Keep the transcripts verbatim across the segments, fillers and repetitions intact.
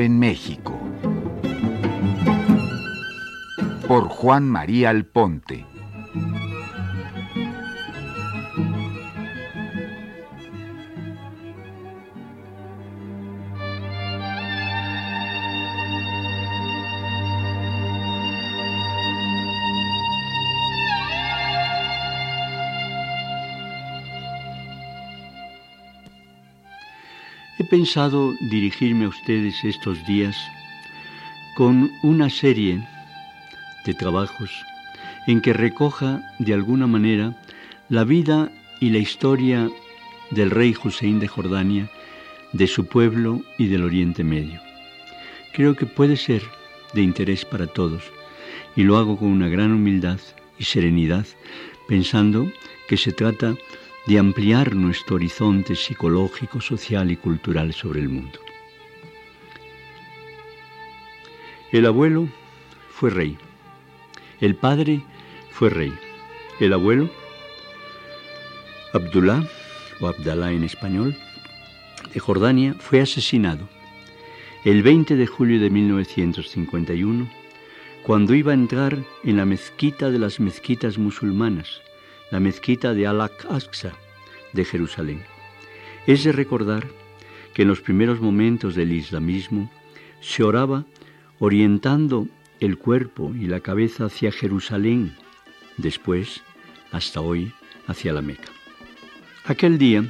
en México, por Juan María Alponte. He pensado dirigirme a ustedes estos días con una serie de trabajos en que recoja de alguna manera la vida y la historia del rey Hussein de Jordania, de su pueblo y del Oriente Medio. Creo que puede ser de interés para todos y lo hago con una gran humildad y serenidad, pensando que se trata de ampliar nuestro horizonte psicológico, social y cultural sobre el mundo. El abuelo fue rey, el padre fue rey, el abuelo, Abdullah, o Abdalá en español, de Jordania, fue asesinado el veinte de julio de mil novecientos cincuenta y uno, cuando iba a entrar en la mezquita de las mezquitas musulmanas, la mezquita de Al-Aqsa de Jerusalén. Es de recordar que en los primeros momentos del islamismo se oraba orientando el cuerpo y la cabeza hacia Jerusalén, después, hasta hoy, hacia la Meca. Aquel día,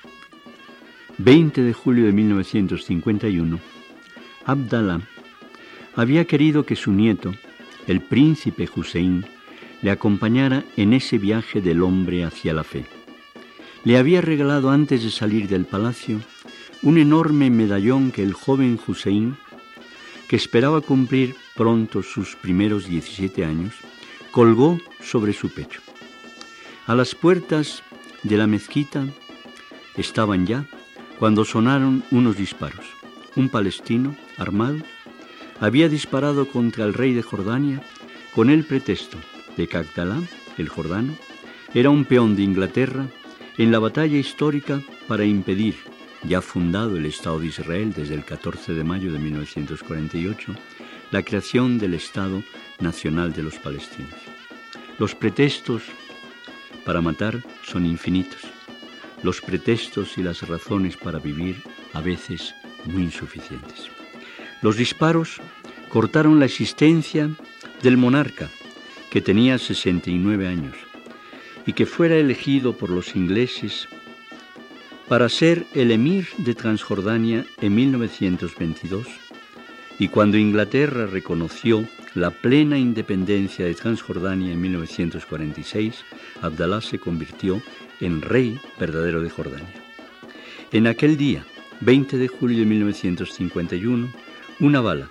veinte de julio de mil novecientos cincuenta y uno, Abdalá había querido que su nieto, el príncipe Hussein, le acompañara en ese viaje del hombre hacia la fe. Le había regalado antes de salir del palacio un enorme medallón que el joven Hussein, que esperaba cumplir pronto sus primeros diecisiete años, colgó sobre su pecho. A las puertas de la mezquita estaban ya cuando sonaron unos disparos. Un palestino, armado, había disparado contra el rey de Jordania con el pretexto de que Abdalá, el jordano, era un peón de Inglaterra en la batalla histórica para impedir, ya fundado el Estado de Israel desde el catorce de mayo de mil novecientos cuarenta y ocho, la creación del Estado Nacional de los Palestinos. Los pretextos para matar son infinitos. Los pretextos y las razones para vivir, a veces, muy insuficientes. Los disparos cortaron la existencia del monarca, que tenía sesenta y nueve años, y que fuera elegido por los ingleses para ser el emir de Transjordania en mil novecientos veintidós, y cuando Inglaterra reconoció la plena independencia de Transjordania en mil novecientos cuarenta y seis, Abdalá se convirtió en rey verdadero de Jordania. En aquel día, veinte de julio de mil novecientos cincuenta y uno, una bala,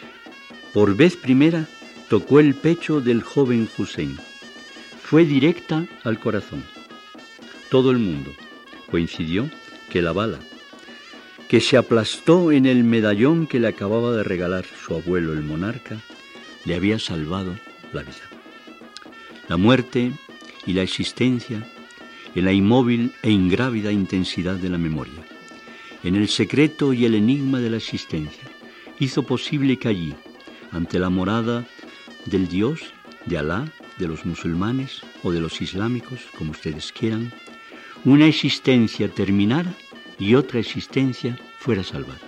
por vez primera, tocó el pecho del joven Hussein. Fue directa al corazón. Todo el mundo coincidió que la bala, que se aplastó en el medallón que le acababa de regalar su abuelo el monarca, le había salvado la vida. La muerte y la existencia en la inmóvil e ingrávida intensidad de la memoria, en el secreto y el enigma de la existencia, hizo posible que allí, ante la morada del Dios, de Alá, de los musulmanes o de los islámicos, como ustedes quieran, una existencia terminara y otra existencia fuera salvada.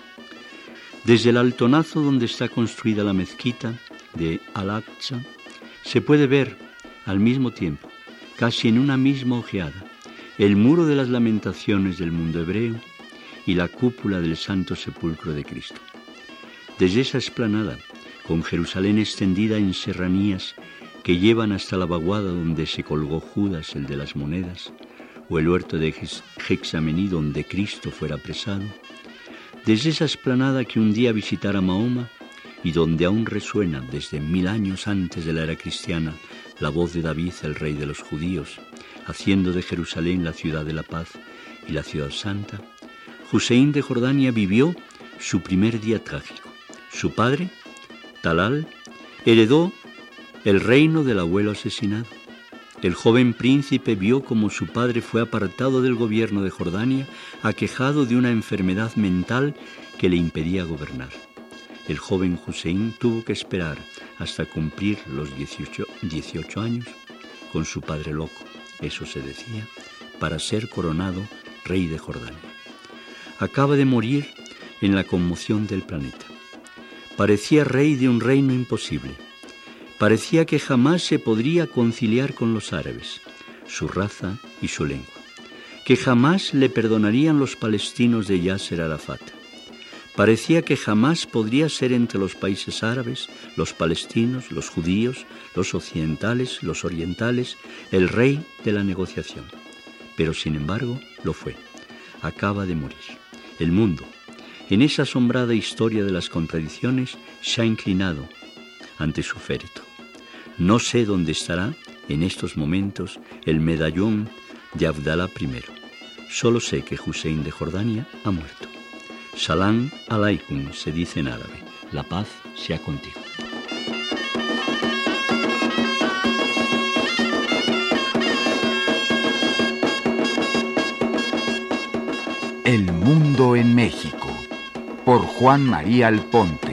Desde el altonazo donde está construida la mezquita de Al-Aqsa, se puede ver al mismo tiempo, casi en una misma ojeada, el muro de las lamentaciones del mundo hebreo y la cúpula del Santo Sepulcro de Cristo. Desde esa explanada, con Jerusalén extendida en serranías que llevan hasta la vaguada donde se colgó Judas, el de las monedas, o el huerto de Getsemaní donde Cristo fuera apresado, desde esa explanada que un día visitara Mahoma y donde aún resuena desde mil años antes de la era cristiana la voz de David, el rey de los judíos, haciendo de Jerusalén la ciudad de la paz y la ciudad santa, Hussein de Jordania vivió su primer día trágico. Su padre, Talal, heredó el reino del abuelo asesinado. El joven príncipe vio cómo su padre fue apartado del gobierno de Jordania, aquejado de una enfermedad mental que le impedía gobernar. El joven Hussein tuvo que esperar hasta cumplir los dieciocho años con su padre loco, eso se decía, para ser coronado rey de Jordania. Acaba de morir en la conmoción del planeta. Parecía rey de un reino imposible. Parecía que jamás se podría conciliar con los árabes, su raza y su lengua, que jamás le perdonarían los palestinos de Yasser Arafat. Parecía que jamás podría ser entre los países árabes, los palestinos, los judíos, los occidentales, los orientales, el rey de la negociación. Pero sin embargo, lo fue. Acaba de morir. El mundo, en esa asombrada historia de las contradicciones, se ha inclinado ante su féretro. No sé dónde estará en estos momentos el medallón de Abdalá primero. Solo sé que Hussein de Jordania ha muerto. Salam alaikum se dice en árabe. La paz sea contigo. El mundo en México, por Juan María Alponte.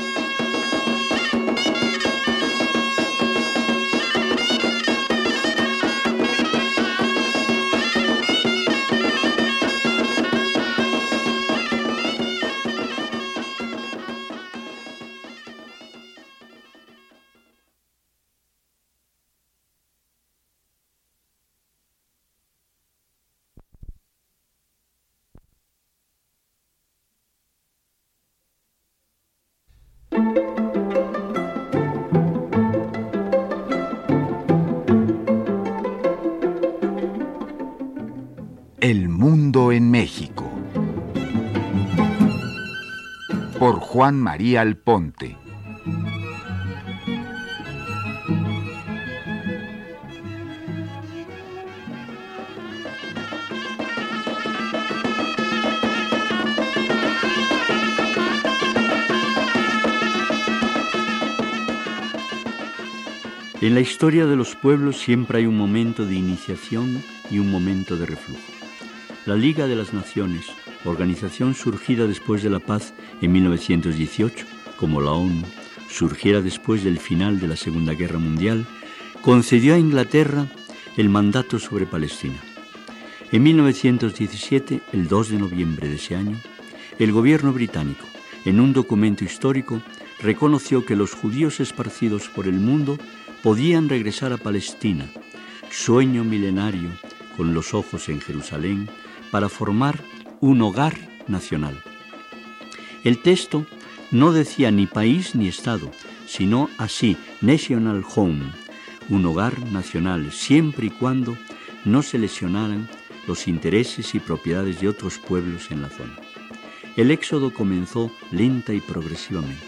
El mundo en México, por Juan María Alponte. En la historia de los pueblos siempre hay un momento de iniciación y un momento de reflujo. La Liga de las Naciones, organización surgida después de la paz en mil novecientos dieciocho, como la ONU surgiera después del final de la Segunda Guerra Mundial, concedió a Inglaterra el mandato sobre Palestina. En mil novecientos diecisiete, el dos de noviembre de ese año, el gobierno británico, en un documento histórico, reconoció que los judíos esparcidos por el mundo podían regresar a Palestina, sueño milenario con los ojos en Jerusalén, para formar un hogar nacional. El texto no decía ni país ni Estado, sino así, National Home, un hogar nacional, siempre y cuando no se lesionaran los intereses y propiedades de otros pueblos en la zona. El éxodo comenzó lenta y progresivamente.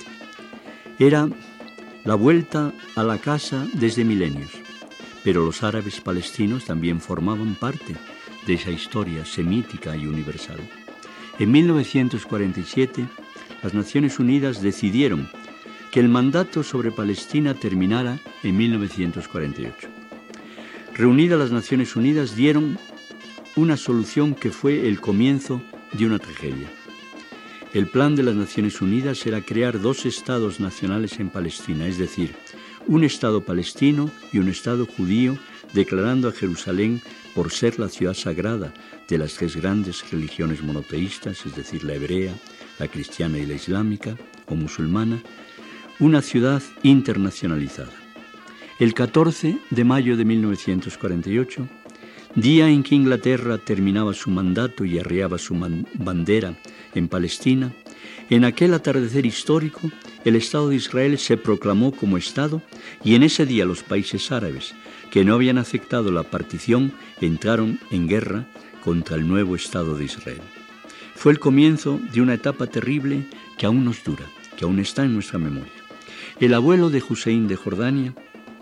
Era la vuelta a la casa desde milenios, pero los árabes palestinos también formaban parte de esa historia semítica y universal. En mil novecientos cuarenta y siete, las Naciones Unidas decidieron que el mandato sobre Palestina terminara en mil novecientos cuarenta y ocho. Reunidas las Naciones Unidas dieron una solución que fue el comienzo de una tragedia. El plan de las Naciones Unidas era crear dos estados nacionales en Palestina, es decir, un estado palestino y un estado judío, declarando a Jerusalén por ser la ciudad sagrada de las tres grandes religiones monoteístas, es decir, la hebrea, la cristiana y la islámica, o musulmana, una ciudad internacionalizada. El catorce de mayo de mil novecientos cuarenta y ocho, día en que Inglaterra terminaba su mandato y arriaba su bandera en Palestina, en aquel atardecer histórico, el Estado de Israel se proclamó como Estado y en ese día los países árabes, que no habían aceptado la partición, entraron en guerra contra el nuevo Estado de Israel. Fue el comienzo de una etapa terrible que aún nos dura, que aún está en nuestra memoria. El abuelo de Hussein de Jordania,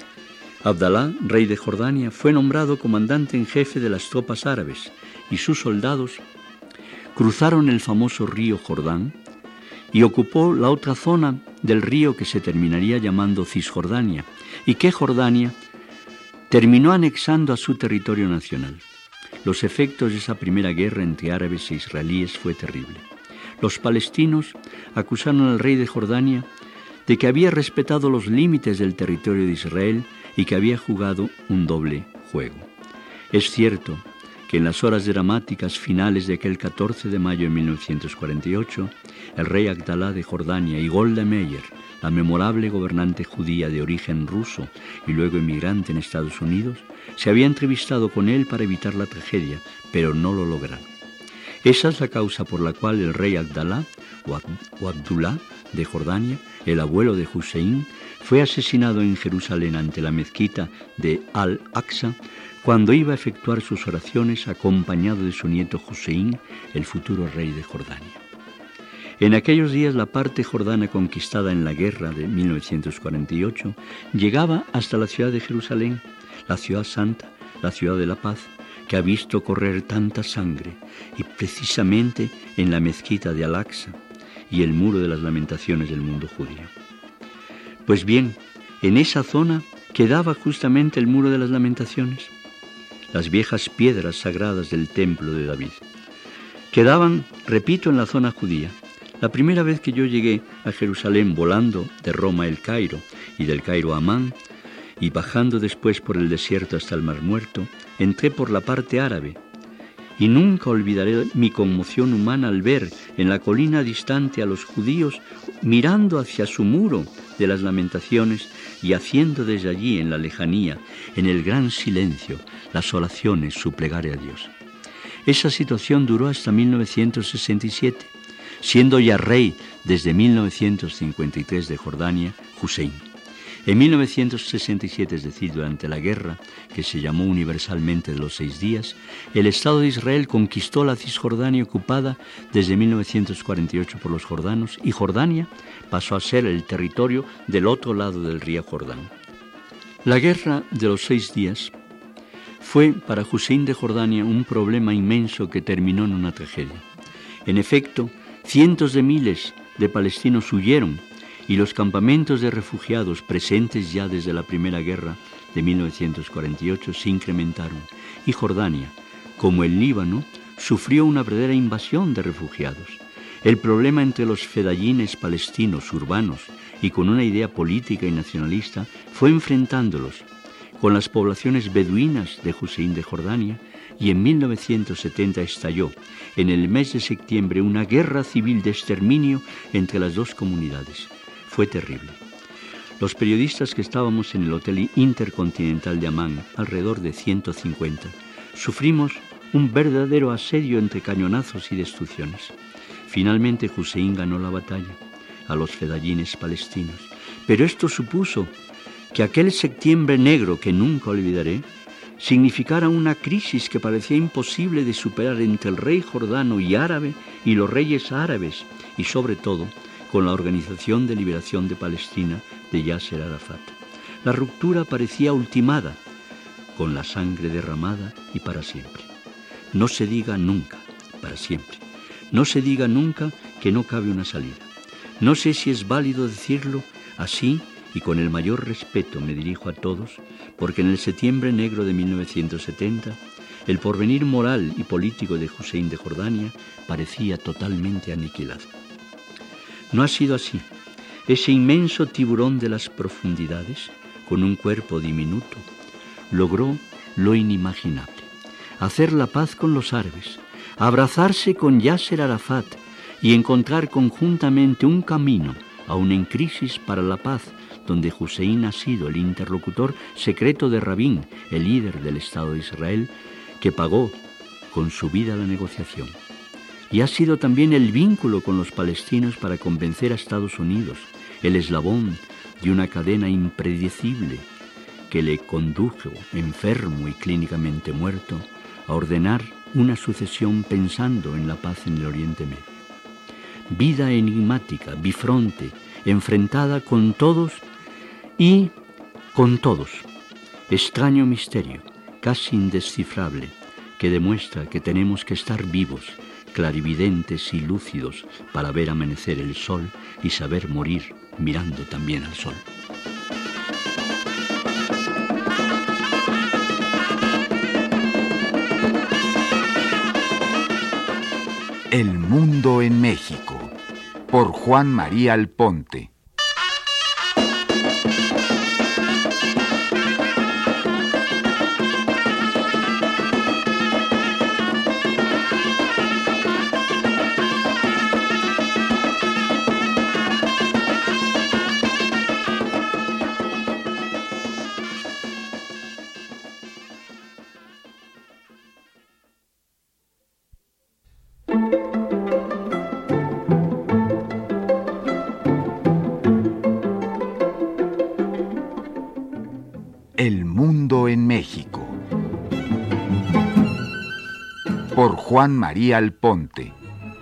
Abdalá, rey de Jordania, fue nombrado comandante en jefe de las tropas árabes y sus soldados cruzaron el famoso río Jordán y ocupó la otra zona del río que se terminaría llamando Cisjordania y que Jordania terminó anexando a su territorio nacional. Los efectos de esa primera guerra entre árabes e israelíes fue terrible. Los palestinos acusaron al rey de Jordania de que había respetado los límites del territorio de Israel y que había jugado un doble juego. Es cierto que en las horas dramáticas finales de aquel catorce de mayo de mil novecientos cuarenta y ocho, el rey Abdalá de Jordania y Golda Meir, la memorable gobernante judía de origen ruso y luego emigrante en Estados Unidos, se había entrevistado con él para evitar la tragedia, pero no lo lograron. Esa es la causa por la cual el rey Abdalá, o, Ab o Abdullah de Jordania, el abuelo de Hussein, fue asesinado en Jerusalén ante la mezquita de Al-Aqsa cuando iba a efectuar sus oraciones acompañado de su nieto Hussein, el futuro rey de Jordania. En aquellos días la parte jordana conquistada en la guerra de mil novecientos cuarenta y ocho llegaba hasta la ciudad de Jerusalén, la ciudad santa, la ciudad de la paz, que ha visto correr tanta sangre, y precisamente en la mezquita de Al-Aqsa y el muro de las lamentaciones del mundo judío. Pues bien, en esa zona quedaba justamente el muro de las lamentaciones, las viejas piedras sagradas del templo de David. Quedaban, repito, en la zona judía. La primera vez que yo llegué a Jerusalén volando de Roma a El Cairo y del Cairo a Amán, y bajando después por el desierto hasta el Mar Muerto, entré por la parte árabe, y nunca olvidaré mi conmoción humana al ver en la colina distante a los judíos mirando hacia su muro de las lamentaciones y haciendo desde allí, en la lejanía, en el gran silencio, las oraciones, su plegaria a Dios. Esa situación duró hasta mil novecientos sesenta y siete, siendo ya rey desde mil novecientos cincuenta y tres de Jordania, Hussein. En mil novecientos sesenta y siete, es decir, durante la guerra, que se llamó universalmente de los seis días, el Estado de Israel conquistó la Cisjordania ocupada desde mil novecientos cuarenta y ocho por los jordanos, y Jordania pasó a ser el territorio del otro lado del río Jordán. La guerra de los seis días fue para Hussein de Jordania un problema inmenso que terminó en una tragedia. En efecto, cientos de miles de palestinos huyeron y los campamentos de refugiados presentes ya desde la Primera Guerra de mil novecientos cuarenta y ocho se incrementaron, y Jordania, como el Líbano, sufrió una verdadera invasión de refugiados. El problema entre los fedayines palestinos urbanos y con una idea política y nacionalista fue enfrentándolos con las poblaciones beduinas de Hussein de Jordania, y en mil novecientos setenta estalló en el mes de septiembre una guerra civil de exterminio entre las dos comunidades. Fue terrible. Los periodistas que estábamos en el Hotel Intercontinental de Amán, alrededor de ciento cincuenta, sufrimos un verdadero asedio entre cañonazos y destrucciones. Finalmente Hussein ganó la batalla a los fedayines palestinos, pero esto supuso que aquel septiembre negro que nunca olvidaré significara una crisis que parecía imposible de superar entre el rey jordano y árabe y los reyes árabes, y sobre todo con la Organización de Liberación de Palestina de Yasser Arafat. La ruptura parecía ultimada, con la sangre derramada y para siempre. No se diga nunca, para siempre. No se diga nunca que no cabe una salida. No sé si es válido decirlo así, y con el mayor respeto me dirijo a todos, porque en el septiembre negro de mil novecientos setenta, el porvenir moral y político de Hussein de Jordania parecía totalmente aniquilado. No ha sido así. Ese inmenso tiburón de las profundidades, con un cuerpo diminuto, logró lo inimaginable: hacer la paz con los árabes, abrazarse con Yasser Arafat y encontrar conjuntamente un camino, aún en crisis, para la paz, donde Hussein ha sido el interlocutor secreto de Rabin, el líder del Estado de Israel, que pagó con su vida la negociación. Y ha sido también el vínculo con los palestinos para convencer a Estados Unidos, el eslabón de una cadena impredecible que le condujo, enfermo y clínicamente muerto, a ordenar una sucesión pensando en la paz en el Oriente Medio. Vida enigmática, bifronte, enfrentada con todos y con todos. Extraño misterio, casi indescifrable, que demuestra que tenemos que estar vivos, clarividentes y lúcidos para ver amanecer el sol y saber morir mirando también al sol. El mundo en México. por Juan María Alponte. El mundo en México, por Juan María Alponte.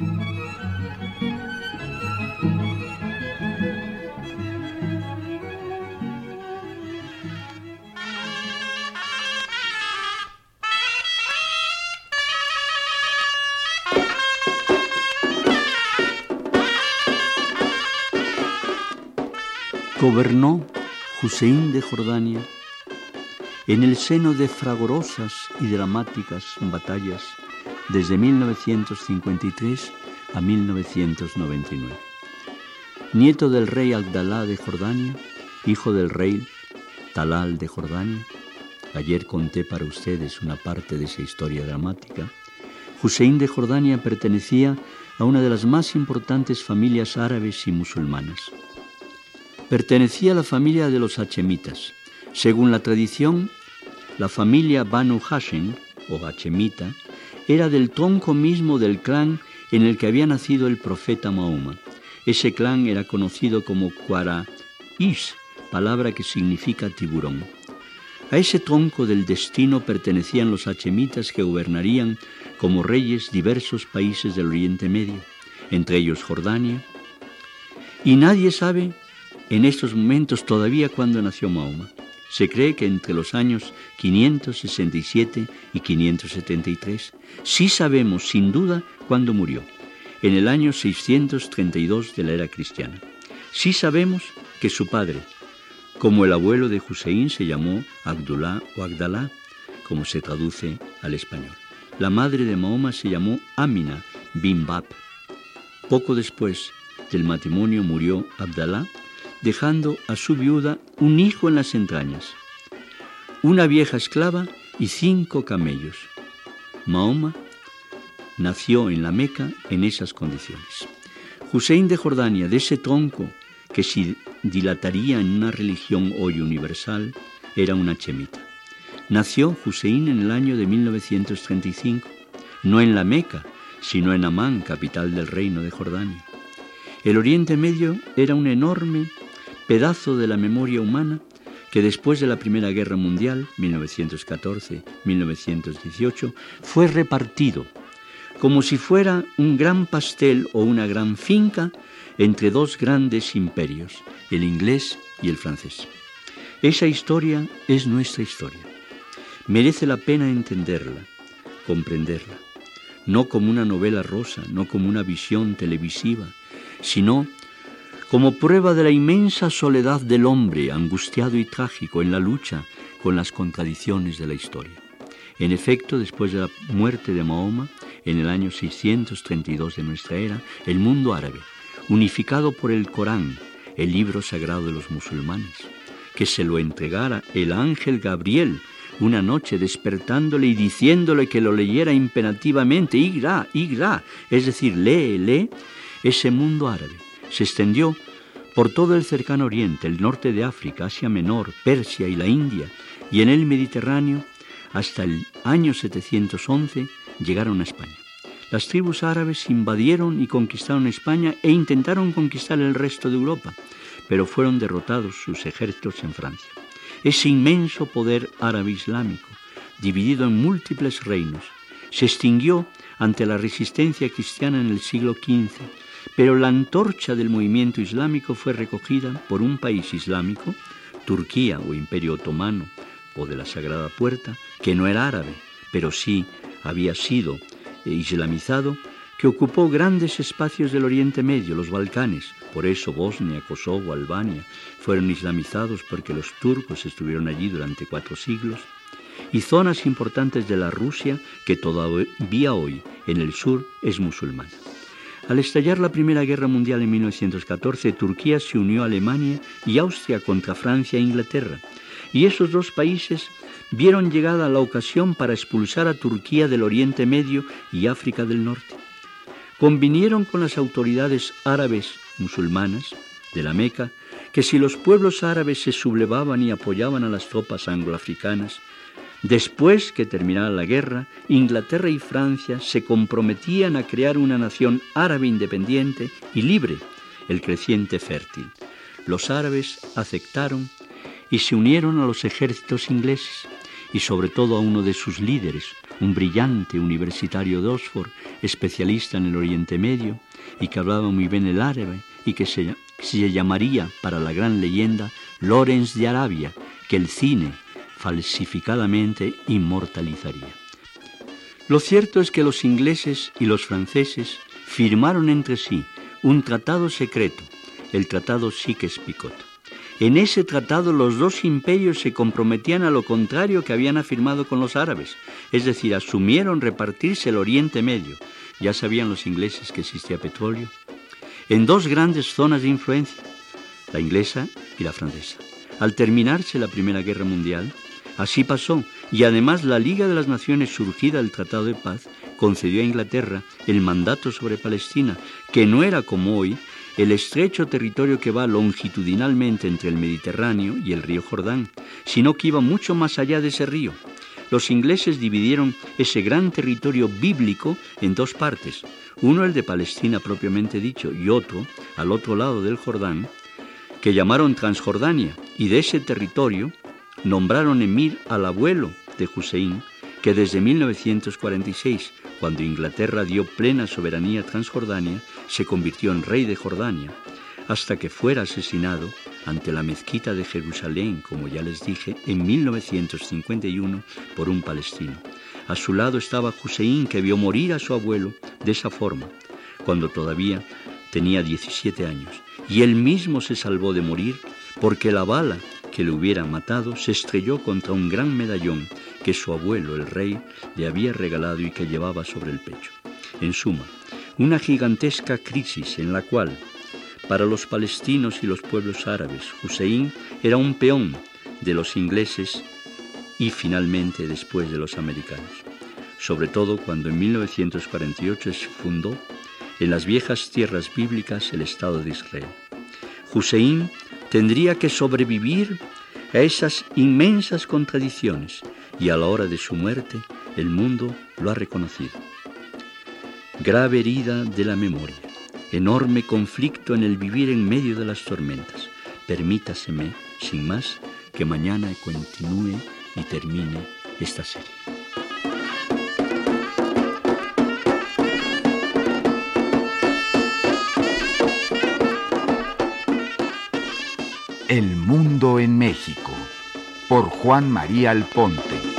Gobernó Husein de Jordania en el seno de fragorosas y dramáticas batallas desde mil novecientos cincuenta y tres a mil novecientos noventa y nueve. Nieto del rey Abdalá de Jordania, hijo del rey Talal de Jordania, ayer conté para ustedes una parte de esa historia dramática. Husein de Jordania pertenecía a una de las más importantes familias árabes y musulmanas. Pertenecía a la familia de los hachemitas. Según la tradición, la familia Banu Hashem, o hachemita, era del tronco mismo del clan en el que había nacido el profeta Mahoma. Ese clan era conocido como Quraysh, palabra que significa tiburón. A ese tronco del destino pertenecían los hachemitas que gobernarían como reyes diversos países del Oriente Medio, entre ellos Jordania. Y nadie sabe en estos momentos todavía cuándo nació Mahoma. Se cree que entre los años quinientos sesenta y siete y quinientos setenta y tres. Sí sabemos sin duda cuándo murió, en el año seiscientos treinta y dos de la era cristiana. Sí sabemos que su padre, como el abuelo de Husein, se llamó Abdullah o Abdalá, como se traduce al español. La madre de Mahoma se llamó Amina bin Bab. Poco después del matrimonio murió Abdalá, dejando a su viuda un hijo en las entrañas, una vieja esclava y cinco camellos. Mahoma nació en la Meca en esas condiciones. Husein de Jordania, de ese tronco que se dilataría en una religión hoy universal, era un hachemita. Nació Husein en el año de mil novecientos treinta y cinco, no en la Meca, sino en Amán, capital del reino de Jordania. El Oriente Medio era un enorme pedazo de la memoria humana que después de la Primera Guerra Mundial, mil novecientos catorce a mil novecientos dieciocho, fue repartido como si fuera un gran pastel o una gran finca entre dos grandes imperios, el inglés y el francés. Esa historia es nuestra historia. Merece la pena entenderla, comprenderla, no como una novela rosa, no como una visión televisiva, sino como prueba de la inmensa soledad del hombre, angustiado y trágico en la lucha con las contradicciones de la historia. En efecto, después de la muerte de Mahoma, en el año seiscientos treinta y dos de nuestra era, el mundo árabe, unificado por el Corán, el libro sagrado de los musulmanes, que se lo entregara el ángel Gabriel una noche, despertándole y diciéndole que lo leyera imperativamente, Igra, Igra, es decir, lee, lee, ese mundo árabe se extendió por todo el cercano oriente, el norte de África, Asia Menor, Persia y la India, y en el Mediterráneo, hasta el año setecientos once, llegaron a España. Las tribus árabes invadieron y conquistaron España e intentaron conquistar el resto de Europa, pero fueron derrotados sus ejércitos en Francia. Ese inmenso poder árabe islámico, dividido en múltiples reinos, se extinguió ante la resistencia cristiana en el siglo quince, pero la antorcha del movimiento islámico fue recogida por un país islámico, Turquía o Imperio Otomano o de la Sagrada Puerta, que no era árabe, pero sí había sido islamizado, que ocupó grandes espacios del Oriente Medio, los Balcanes. Por eso Bosnia, Kosovo, Albania fueron islamizados, porque los turcos estuvieron allí durante cuatro siglos, y zonas importantes de la Rusia, que todavía hoy en el sur es musulmana. Al estallar la Primera Guerra Mundial en mil novecientos catorce, Turquía se unió a Alemania y Austria contra Francia e Inglaterra. Y esos dos países vieron llegada la ocasión para expulsar a Turquía del Oriente Medio y África del Norte. Convinieron con las autoridades árabes musulmanas de la Meca que si los pueblos árabes se sublevaban y apoyaban a las tropas angloafricanas, después que terminara la guerra, Inglaterra y Francia se comprometían a crear una nación árabe independiente y libre, el creciente fértil. Los árabes aceptaron y se unieron a los ejércitos ingleses, y sobre todo a uno de sus líderes, un brillante universitario de Oxford, especialista en el Oriente Medio, y que hablaba muy bien el árabe, y que se, se llamaría, para la gran leyenda, Lawrence de Arabia, que el cine falsificadamente inmortalizaría. Lo cierto es que los ingleses y los franceses firmaron entre sí un tratado secreto, el Tratado Sykes-Picot. En ese tratado los dos imperios se comprometían a lo contrario que habían afirmado con los árabes, es decir, asumieron repartirse el Oriente Medio. Ya sabían los ingleses que existía petróleo, en dos grandes zonas de influencia, la inglesa y la francesa. Al terminarse la Primera Guerra Mundial, así pasó, y además la Liga de las Naciones, surgida del Tratado de Paz, concedió a Inglaterra el mandato sobre Palestina, que no era como hoy el estrecho territorio que va longitudinalmente entre el Mediterráneo y el río Jordán, sino que iba mucho más allá de ese río. Los ingleses dividieron ese gran territorio bíblico en dos partes, uno el de Palestina propiamente dicho y otro, al otro lado del Jordán, que llamaron Transjordania, y de ese territorio nombraron emir al abuelo de Hussein, que desde mil novecientos cuarenta y seis, cuando Inglaterra dio plena soberanía a Transjordania, se convirtió en rey de Jordania, hasta que fuera asesinado ante la mezquita de Jerusalén, como ya les dije, en mil novecientos cincuenta y uno por un palestino. A su lado estaba Hussein, que vio morir a su abuelo de esa forma, cuando todavía tenía diecisiete años, y él mismo se salvó de morir porque la bala que le hubiera matado se estrelló contra un gran medallón que su abuelo, el rey, le había regalado y que llevaba sobre el pecho. En suma, una gigantesca crisis en la cual, para los palestinos y los pueblos árabes, Hussein era un peón de los ingleses y finalmente después de los americanos. Sobre todo cuando en mil novecientos cuarenta y ocho se fundó en las viejas tierras bíblicas el Estado de Israel. Hussein tendría que sobrevivir a esas inmensas contradicciones y a la hora de su muerte el mundo lo ha reconocido. Grave herida de la memoria, enorme conflicto en el vivir en medio de las tormentas. Permítaseme, sin más, que mañana continúe y termine esta serie. El mundo en México, por Juan María Alponte.